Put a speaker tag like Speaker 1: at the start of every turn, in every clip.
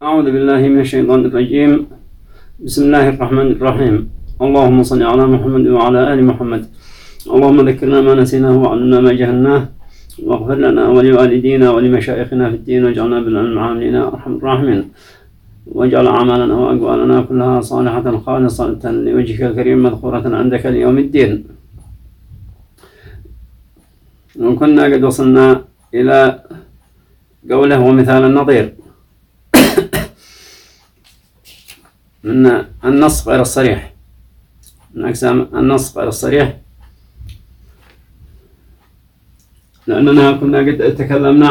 Speaker 1: أعوذ بالله من الشيطان الرجيم. بسم الله الرحمن الرحيم. اللهم صل على محمد وعلى آل محمد. اللهم ذكرنا ما نسيناه وعلمنا ما جهلناه، واغفر لنا ولوالدينا ولمشايخنا في الدين، واجعلنا بالعلم عاملين أرحم الراحمين، واجعل أعمالنا وأقوالنا كلها صالحة خالصة لوجهك الكريم مذخورة عندك ليوم الدين. وكنا قد وصلنا إلى قوله ومثال النظير من النص غير الصريح، من أقسام النص غير الصريح، لأننا كنا قد تكلمنا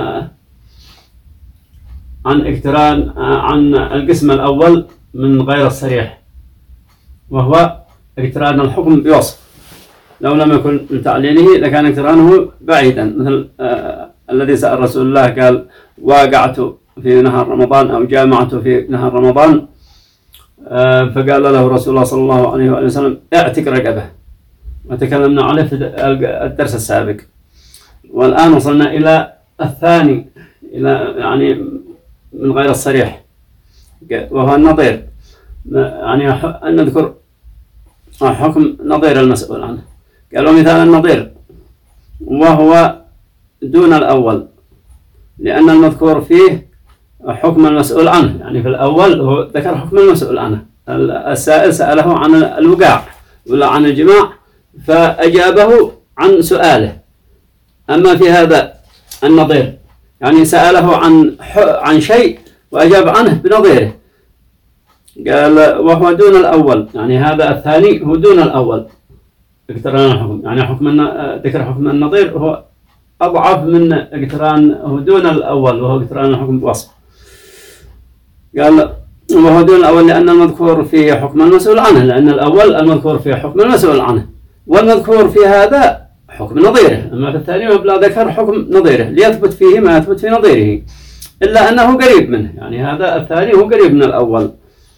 Speaker 1: عن اقتران عن القسم الأول من غير الصريح، وهو اقتران الحكم بوصف لو لم يكن لتعليله لكان اقترانه بعيدا، مثل الذي سأل رسول الله قال واقعت في نهار رمضان أو جامعت في نهار رمضان، فقال له رسول الله صلى الله عليه وآله وسلم اعتق رقبه، وتكلمنا عليه في الدرس السابق. والآن وصلنا إلى الثاني، إلى يعني من غير الصريح، وهو النظير، يعني أن نذكر حكم نظير المسؤول عنه. قالوا مثال النظير وهو دون الأول، لأن المذكور فيه حكم المسؤول عنه، يعني في الأول هو ذكر حكم المسؤول عنه، السائل سأله عن الوقاع ولا عن الجماع فأجابه عن سؤاله. أما في هذا النظير يعني سأله عن شيء وأجاب عنه بنظيره، قال وهو دون الأول، يعني هذا الثاني هو دون الأول اقتران الحكم، يعني ذكر حكم النظير هو أضعف من اقتران هو دون الأول وهو اقتران الحكم بوصف. قال وهو دون الأول لأن المذكور فيه حكم المسؤول عنه، لأن الأول المذكور فيه حكم المسؤول عنه، والمذكور في هذا حكم نظيره. أما في الثاني وبلا ذكر حكم نظيره ليثبت فيه ما يثبت في نظيره، إلا أنه قريب منه، يعني هذا الثاني هو قريب من الأول.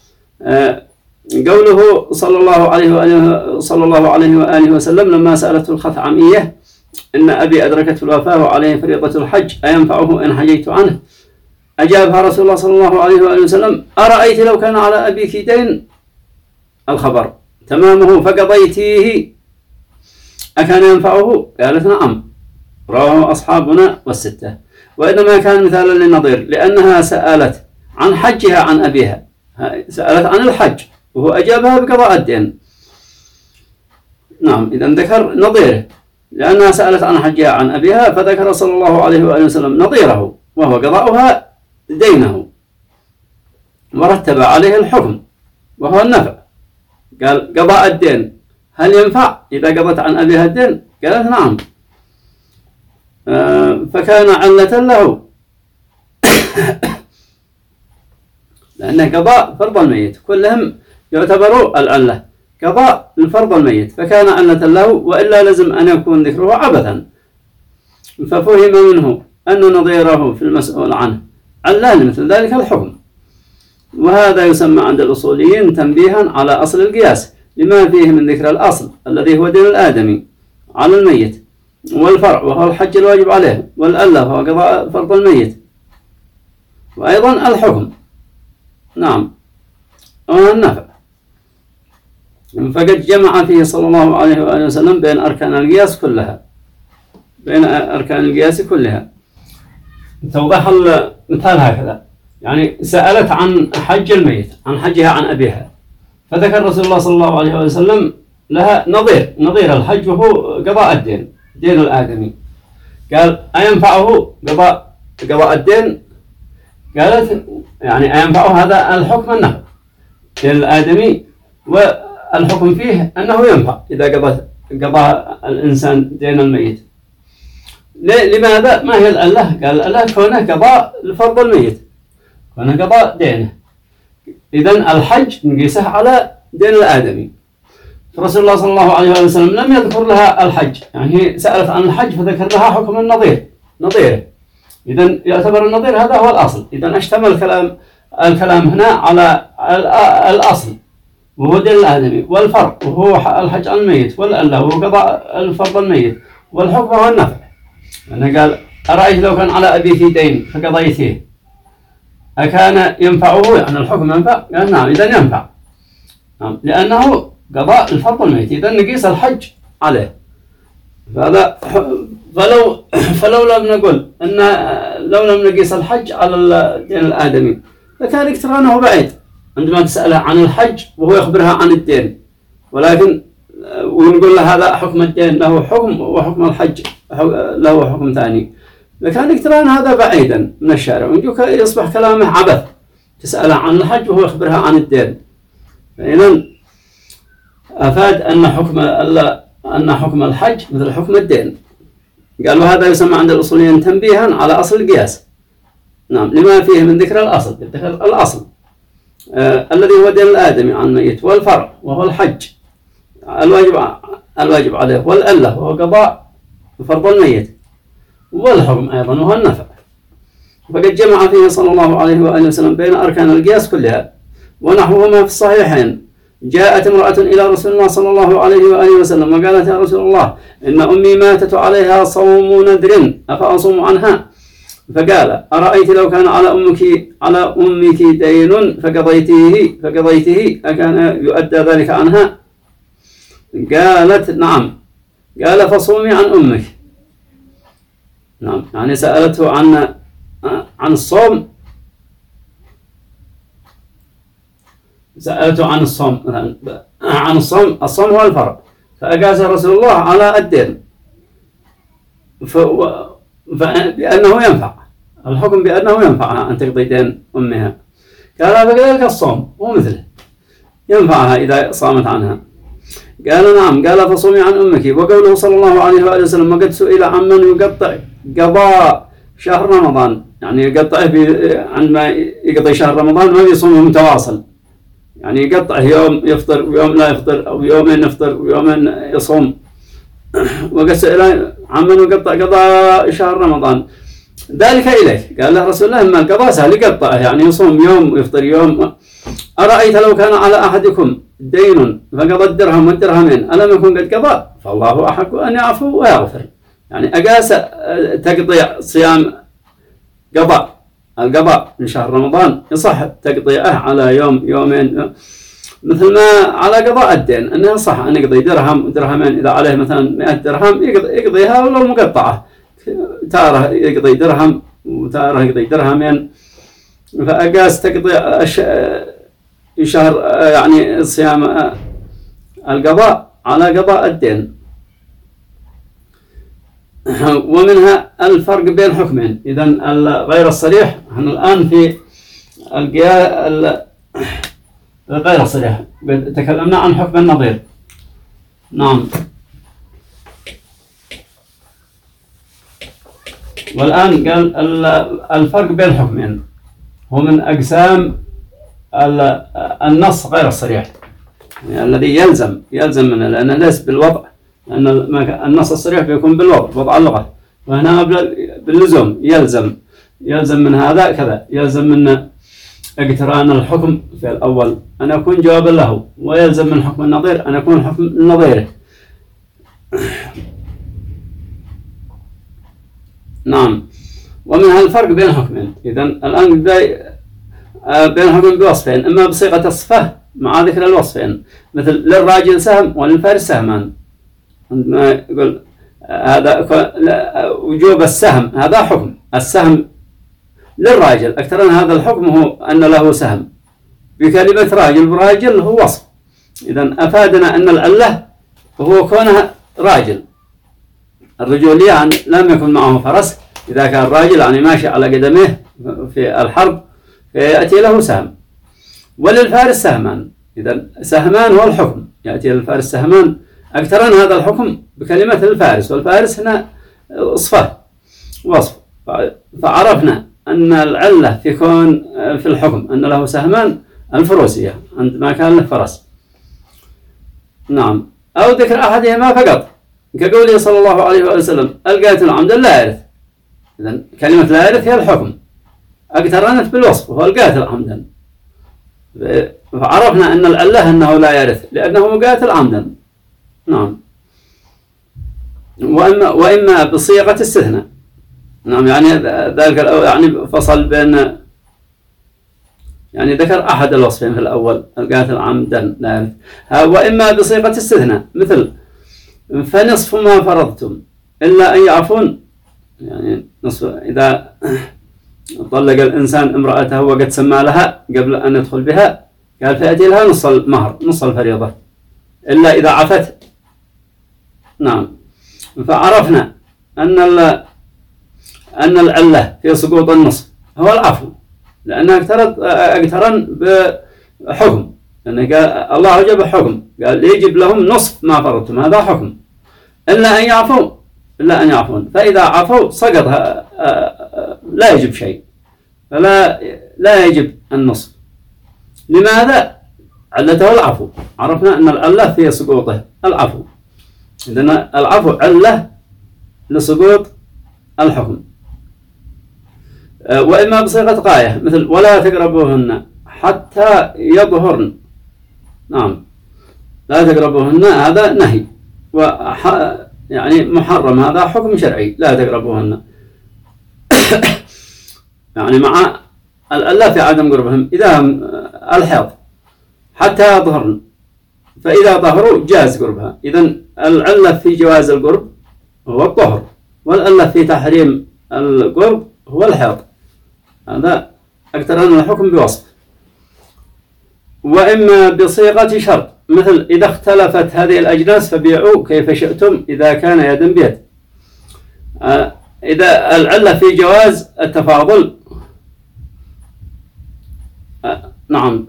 Speaker 1: قوله صلى الله عليه وآله وسلم لما سألته الخثعمية إن أبي أدركته الوفاة وعليه فريضة الحج أينفعه إن حجيت عنه، أجابها رسول الله صلى الله عليه وآله وسلم أرأيت لو كان على أبيك دين الخبر تمامه فقضيتيه أكان ينفعه؟ قالت نعم، رواه أصحابنا والستة. وإنما كان مثالا للنظير لأنها سألت عن حجها عن أبيها، سألت عن الحج وهو أجابها بقضاء الدين. نعم، إذا ذكر نظيره لأنها سألت عن حجها عن أبيها، فذكر صلى الله عليه وآله وسلم نظيره وهو قضاؤها دينه، ورتب عليه الحكم وهو النفع. قال قضاء الدين هل ينفع إذا قضت عن أبيها الدين؟ قالت نعم، فكان علة له لأنه قضاء فرض الميت، كلهم يعتبروا العلة قضاء الفرض الميت، فكان علة له، وإلا لازم أن يكون ذكره عبثا. ففهم منه أن نظيره في المسؤول عنه علة مثل ذلك الحكم. وهذا يسمى عند الأصوليين تنبيها على أصل القياس لما فيه من ذكر الأصل الذي هو دين الآدمي على الميت، والفرع وهو الحج الواجب عليه، والألة هو قضاء فرض الميت، وأيضا الحكم نعم والنفع. فقد جمع فيه صلى الله عليه وآله وسلم بين أركان القياس كلها، توضح المثال هكذا، يعني سألت عن حج الميت، عن حجها عن أبيها، فذكر رسول الله صلى الله عليه وسلم لها نظير الحج وهو قضاء الدين، دين الآدمي. قال أينفعه قضاء الدين؟ قالت يعني أينفعه هذا الحكم النفع دين الآدمي، والحكم فيه أنه ينفع إذا قضى الإنسان دين الميت. لماذا؟ ما هي الأله؟ قال الأله كونه قضاء لفرض الميت، كونه قضاء دينه، إذن الحج نقيسه على دين الآدمي. فرسول الله صلى الله عليه وسلم لم يذكر لها الحج، يعني هي سألت عن الحج فذكر لها حكم نظيره، إذن يعتبر النظير هذا هو الأصل. إذن اشتمل الكلام هنا على الأصل وهو دين الآدمي، والفرع وهو الحج عن الميت، والأله وهو قضاء الفرض الميت، والحكم هو النفع. أنا قال أرأيت لو كان على أبيك دين فقضيتيه، أكان ينفعه يعني الحكم ينفع؟ قال نعم إذا ينفع. نعم لأنه قضاء الفرض الميت، إذا نقيس الحج عليه. فهذا فلو لم نقول أن لو لم نقيس الحج على الدين الآدمي لكان اقترانه بعيد عندما تسأله عن الحج وهو يخبرها عن الدين، ولكن ونقول له هذا حكم الدين له حكم وحكم الحج له حكم ثاني، لكان اقتران هذا بعيدا من الشارع، ويجوك يصبح كلامه عبث تسأله عن الحج وهو يخبرها عن الدين. فإذا أفاد أن حكم الحج مثل حكم الدين. قالوا هذا يسمى عند الأصوليين تنبيها على أصل القياس. نعم لما فيه من ذكر الأصل الذي هو دين الآدمي عن الميت، والفرع وهو الحج الواجب عليه، والألة وهو قضاء فرض الميت، والحكم أيضا وهو النفع. فقد جمع فيه صلى الله عليه وآله وسلم بين أركان القياس كلها ونحوهما في الصحيحين. جاءت امرأة إلى رسول الله صلى الله عليه وآله وسلم وقالت يا رسول الله إن أمي ماتت عليها صوم نذر أفأصوم عنها؟ فقال أرأيت لو كان على أمك دين فقضيته أكان يؤدى ذلك عنها؟ قالت نعم. قال فصومي عن أمك. نعم يعني سألته عن الصوم، سألته عن الصوم مثلا، عن الصوم هو الفرع، فأقاس رسول الله على الدين بأنه ينفع الحكم، بأنه ينفعها أن تقضي دين أمها. قال فكذلك الصوم هو مثله ينفعها إذا صامت عنها. قال نعم. قال فصومي عن أمك. وقوله صلى الله عليه وآله وسلم وقد سئل عمن يقطع قضاء شهر رمضان، يعني يقطعه عندما يقضي شهر رمضان ما بيصومه متواصل، يعني يقطعه يوم يفطر ويوم لا يفطر أو يومين يفطر ويومين يصوم. وقد سئل عمن يقطع قضاء شهر رمضان ذلك إليه. قال له رسول الله ما القضاء سهل يقطعه، يعني يصوم يوم ويفطر يوم. أرأيت لو كان على أحدكم دين فقضى الدرهم والدرهمين ألم يكن قد قضى؟ فالله أحق أن يعفو ويغفر. يعني أقاس تقضيع صيام القضاء من شهر رمضان يصح تقضيعه على يوم يومين، مثل ما على قضاء الدين أنه صح أن يقضي درهم ودرهمين، إذا عليه مثلا 100 درهم يقضيها ولو مقطعة، تارة يقضي درهم وتارة يقضي درهمين. فأقاس تقضيع شهر يعني صيام القضاء على قضاء الدين. ومنها الفرق بين حكمين. إذا غير الصريح، نحن الآن في غير الصريح تكلمنا عن حكم النظير. نعم. والآن قال الفرق بين حكمين هو من أقسام النص غير الصريح، يعني الذي يلزم منه، لأنه ليس بالوضع، لأن النص الصريح بيكون بالوضع، وضع اللغة، وهنا باللزوم يلزم من هذا كذا، يلزم من اقتران الحكم في الأول أن يكون جوابا له، ويلزم من حكم النظير أن يكون حكم نظيره. نعم. ومنها الفرق بين حكمين. إذن الآن بين حكم بوصفين، إما بصيغة الصفة مع ذكر الوصفين، مثل للراجل سهم وللفارس سهمان. عندما يقول هذا وجوب السهم، هذا حكم السهم للراجل، أكثر من هذا الحكم هو أن له سهم. بكلمة راجل براجل هو وصف. إذن أفادنا أن العلة هو كونه راجل، الرجولية يعني لم يكن معه فرس، إذا كان راجل يعني ماشي على قدميه في الحرب فيأتي له سهم. وللفارس سهمان. إذن سهمان هو الحكم، يأتي للفارس سهمان. أكثر من هذا الحكم بكلمة الفارس، والفارس هنا صفة وصف. فعرفنا أن العلة في كون في الحكم أن له سهمان الفروسية عندما كان له فرس. نعم. أو ذكر أحدهما فقط، كقوله صلى الله عليه وسلم القاتل عمدا لا يرث. إذن كلمة لا يرث هي الحكم، اقترنت بالوصف وهو القاتل عمدا. فعرفنا أن العلة أنه لا يرث لأنه قاتل عمدا. نعم. وإما بصيغة استثناء. نعم يعني ذلك يعني فصل بين يعني ذكر أحد الوصفين في الأول القاتل عمدا لا يرث، وإما بصيغة استثناء مثل فنصف ما فرضتم إلا أن يعفون، يعني نصف إذا طلق الإنسان امرأته وقد سمى لها قبل أن يدخل بها قال فيأتي لها نص المهر نص الفريضة إلا إذا عفت. نعم. فعرفنا أن العلة في سقوط النصف هو العفو، لأنها اقترن بحكم، لأن الله جاب حكم قال يجب لهم نصف ما فرضتم، هذا حكم إلا أن يعفوا، إلا أن يعفون، فإذا عفوا سقط لا يجب شيء، لا يجب النصف. لماذا؟ علته العفو. عرفنا أن العلة في سقوطه العفو، إذن العفو علة لسقوط الحكم. وإما بصيغة غاية مثل ولا تقربوهن حتى يظهرن. نعم، لا تقربوهن هذا نهي، يعني محرم، هذا حكم شرعي لا تقربوهن يعني مع العلة في عدم قربهم إذا الحيض حتى يظهرن، فإذا ظهروا جاز قربها. إذن العلة في جواز القرب هو الطهر، والعلة في تحريم القرب هو الحيض، هذا اقترن الحكم بوصف. وإما بصيغة شرط مثل إذا اختلفت هذه الأجناس فبيعوا كيف شئتم إذا كان يدا بيد. إذا العلة في جواز التفاضل، نعم،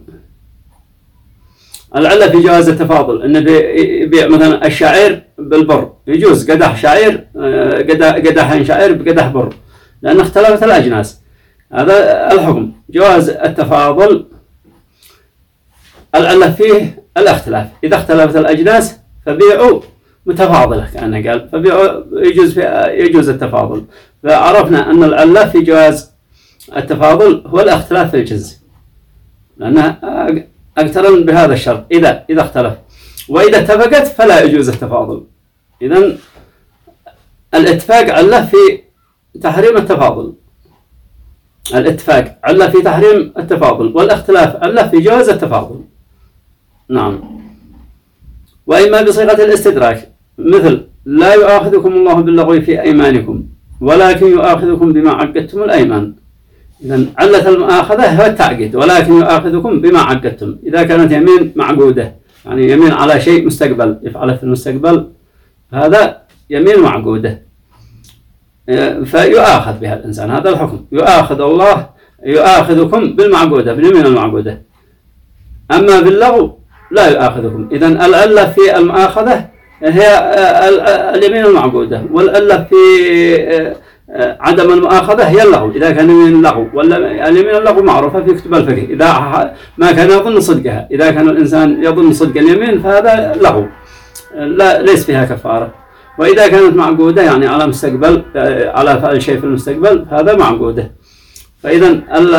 Speaker 1: العلة في جواز التفاضل أنه يبيع مثلا الشعير بالبر، يجوز قدح شعير قدحين شعير بقدح بر، لأن اختلفت الأجناس، هذا الحكم جواز التفاضل. العلة فيه الاختلاف، إذا اختلفت الأجناس فبيعوا متفاضلة كأنه قال، فبيعوا يجوز التفاضل. فعرفنا أن العلة في جواز التفاضل هو الاختلاف في الجنس، لأنه اقترن بهذا الشرط إذا اختلف، وإذا اتفقت فلا يجوز التفاضل. إذن الاتفاق علة في تحريم التفاضل، الاتفاق علة في تحريم التفاضل، والاختلاف علة في جواز التفاضل. نعم. وإما بصيغة الاستدراك مثل لا يؤاخذكم الله باللغو في أيمانكم ولكن يؤاخذكم بما عقدتم الأيمان. إذن علة المؤاخذة هو التعقيد، ولكن يؤاخذكم بما عقدتم. إذا كانت يمين معقودة، يعني يمين على شيء مستقبل يفعله في المستقبل، هذا يمين معقودة فيؤاخذ بها الإنسان، هذا الحكم. يؤاخذ الله يؤاخذكم بالمعقودة، باليمين المعقودة، أما باللغو لا يؤاخذكم. إذن العلة في المؤاخذة هي اليمين المعقودة، والعلة في عدم المؤاخذة هي اللغو، إذا كان يمين اللغو، ولا اليمين اللغو معروفة في كتب الفقه، إذا ما كان يظن صدقها، إذا كان الإنسان يظن صدق اليمين فهذا لغو ليس فيها كفارة. وإذا كانت معقودة يعني على مستقبل، على فعل شيء في المستقبل، هذا معقودة. فإذا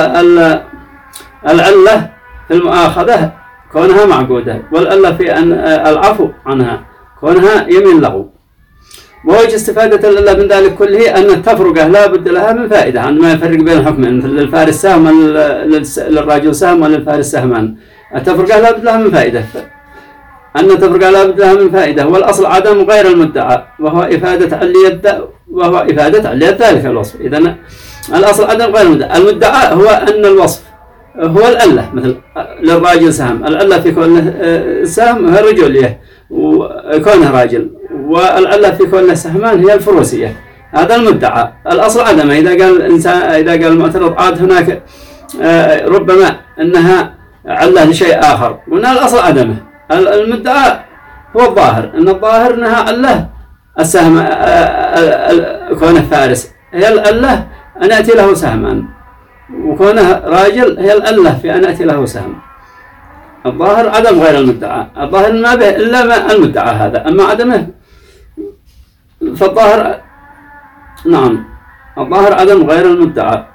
Speaker 1: العلة في المؤاخذة كونها معقودة، والعلة في العفو عنها كونها يمين لغو. ووجه استفادة العلة من ذلك كله أن التفرقة لا بد لها من فائدة، عندما يفرق بين الحكمين، مثل للفارس سهم للراجل سهم وللفارس سهمان، التفرقة لا بد لها من فائدة، أن التفرقة لا بد لها من فائدة. والأصل عدم غير المدعى وهو إفادة علية ذلك الوصف. إذن الأصل عدم غير المدعى هو أن الوصف هو العلة، مثل للراجل سهم، العلة في كونه سهم هي الرجولية وكونه راجل، والعلة في كونه سهمان هي الفروسية، هذا المدعى. الأصل عدمه. إذا قال الإنسان، إذا قال المعترض عاد هناك ربما أنها علة لشيء آخر، وأن الأصل عدمه. المدعى هو الظاهر، أن الظاهر أنها علة السهم كونه فارس هي العلة أن يأتي له سهمان، وكونه راجل هي العلة في أن يأتي له سهم. الظاهر عدم غير المدعى، الظاهر ما به إلا ما المدعى هذا، أما عدمه فالظاهر، نعم، الظاهر عدم غير المدعى.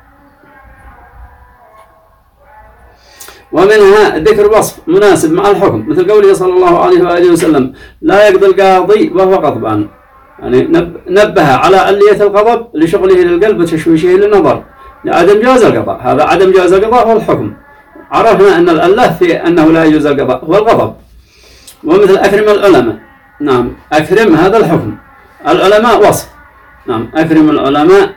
Speaker 1: ومنها ذكر وصف مناسب مع الحكم، مثل قوله صلى الله عليه وآله وسلم لا يقضي القاضي وهو غضبان، يعني نبه على علية الغضب لشغله للقلب وتشويشه للنظر، لعدم جواز القضاء، هذا عدم جواز القضاء هو الحكم. عرفنا أن العلة في أنه لا يجوز القضاء هو الغضب. ومثل أكرم العلماء، نعم أكرم هذا الحكم، العلماء وصف، نعم أكرم العلماء.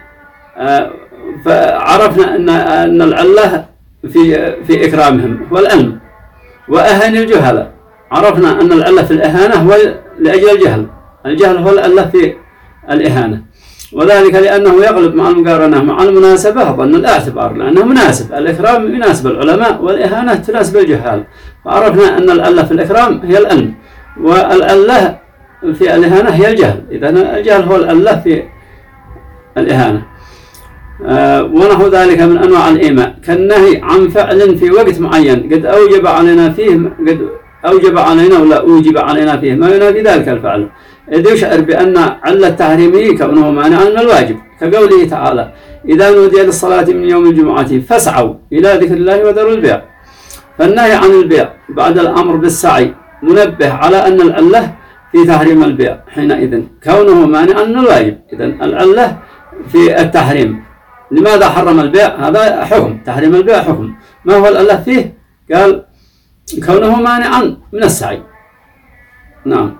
Speaker 1: فعرفنا أن العلة في إكرامهم هو العلم. وأهن الجهل، عرفنا أن العلة في الإهانة هو لأجل الجهل، الجهل هو العلة في الإهانة، وذلك لأنه يغلب مع المقارنة مع المناسبة ظن الاعتبار، لأنه مناسب، الإكرام يناسب العلماء والإهانة تناسب الجهال. فعرفنا أن العلة في الإكرام هي العلم، والعلة في الإهانة هي الجهل، إذن الجهل هو العلة في الإهانة. ونحو ذلك من أنواع الإيماء كالنهي عن فعل في وقت معين قد أوجب علينا ولا أوجب علينا فيه ما ينافي ذلك الفعل، إذ يشعر بأن علة تحريمه كونه مانعا من الواجب، كقوله تعالى إذا نودي للصلاة من يوم الجمعة فاسعوا إلى ذكر الله وذروا البيع. فالنهي عن البيع بعد الأمر بالسعي منبه على أن العلة في تحريم البيع حينئذ كونه مانعا من الواجب. إذن العلة في التحريم، لماذا حرم البيع؟ هذا حكم، تحريم البيع حكم. ما هو العلة فيه؟ قال كونه مانعا من السعي. نعم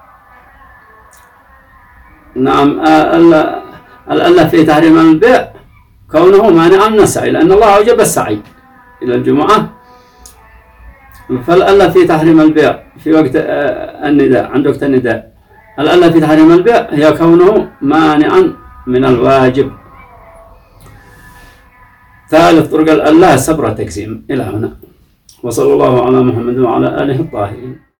Speaker 1: العلة في تحريم البيع كونه مانعا من السعي، لأن الله أوجب السعي إلى الجمعة. فالعلة في تحريم البيع في وقت النداء، عند وقت النداء، العلة في تحريم البيع هي كونه مانعا من الواجب. ثالث طرق العلة السبر والتقسيم. إلى هنا، وصلى الله على محمد وعلى آله الطاهرين.